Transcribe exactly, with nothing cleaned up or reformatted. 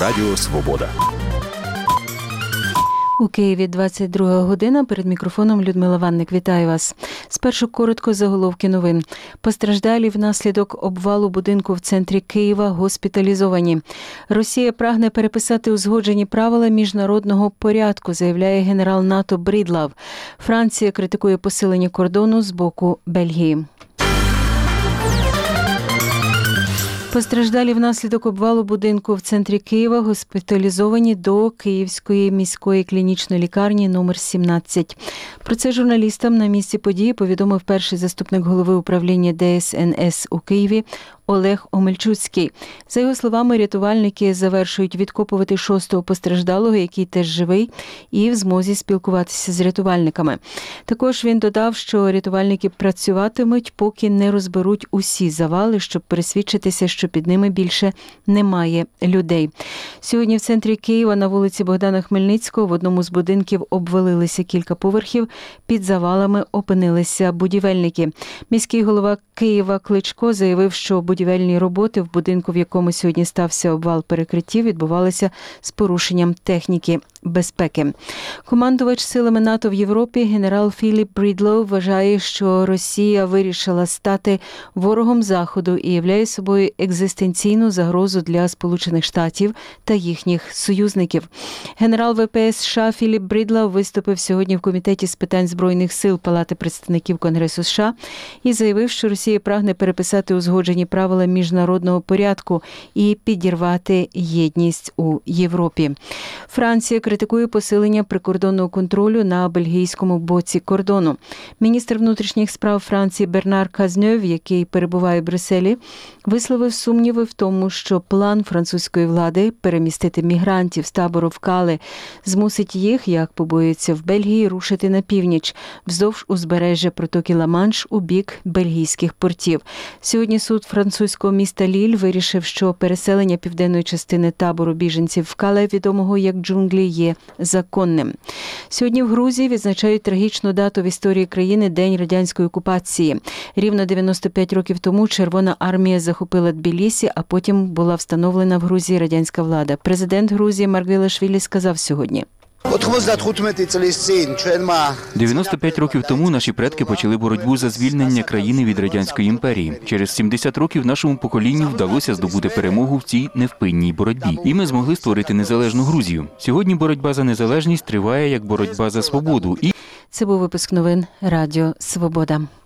Радіо Свобода. У Києві двадцять друга година. Перед мікрофоном Людмила Ванник. Вітаю вас. Спершу коротко заголовки новин. Постраждалі внаслідок обвалу будинку в центрі Києва госпіталізовані. Росія прагне переписати узгоджені правила міжнародного порядку, заявляє генерал НАТО Брідлав. Франція критикує посилення кордону з боку Бельгії. Постраждалі внаслідок обвалу будинку в центрі Києва госпіталізовані до Київської міської клінічної лікарні номер сімнадцять. Про це журналістам на місці події повідомив перший заступник голови управління Де Ес Ен Ес у Києві Олег Омельчуцький. За його словами, рятувальники завершують відкопувати шостого постраждалого, який теж живий, і в змозі спілкуватися з рятувальниками. Також він додав, що рятувальники працюватимуть, поки не розберуть усі завали, щоб пересвідчитися, що під ними більше немає людей. Сьогодні в центрі Києва на вулиці Богдана Хмельницького в одному з будинків обвалилися кілька поверхів, під завалами опинилися будівельники. Міський голова Києва Кличко заявив, що будівельні роботи в будинку, в якому сьогодні стався обвал перекриттів, відбувалися з порушенням техніки безпеки. Командувач силами НАТО в Європі генерал Філіп Брідлов вважає, що Росія вирішила стати ворогом Заходу і являє собою екзистенційну загрозу для Сполучених Штатів та їхніх союзників. Генерал Ве Пе Ес США Філіп Брідлов виступив сьогодні в Комітеті з питань Збройних сил Палати представників Конгресу США і заявив, що Росія прагне переписати узгоджені правила міжнародного порядку і підірвати єдність у Європі. Франція критикує посилення прикордонного контролю на бельгійському боці кордону. Міністр внутрішніх справ Франції Бернар Казньов, який перебуває в Брюсселі, висловив сумніви в тому, що план французької влади перемістити мігрантів з табору в Кале змусить їх, як побоюються в Бельгії, рушити на північ, вздовж узбережжя протоки Ла-Манш у бік бельгійських портів. Сьогодні суд французького міста Ліль вирішив, що переселення південної частини табору біженців в Кале, відомого як джунглі, є законним. Сьогодні в Грузії відзначають трагічну дату в історії країни – День радянської окупації. Рівно дев'яносто п'ять років тому Червона армія захопила Тбілісі, а потім була встановлена в Грузії радянська влада. Президент Грузії Маргвелашвілі сказав сьогодні: дев'яносто п'ять років тому наші предки почали боротьбу за звільнення країни від Радянської імперії. Через сімдесят років нашому поколінню вдалося здобути перемогу в цій невпинній боротьбі. І ми змогли створити незалежну Грузію. Сьогодні боротьба за незалежність триває як боротьба за свободу. І Це був випуск новин Радіо Свобода.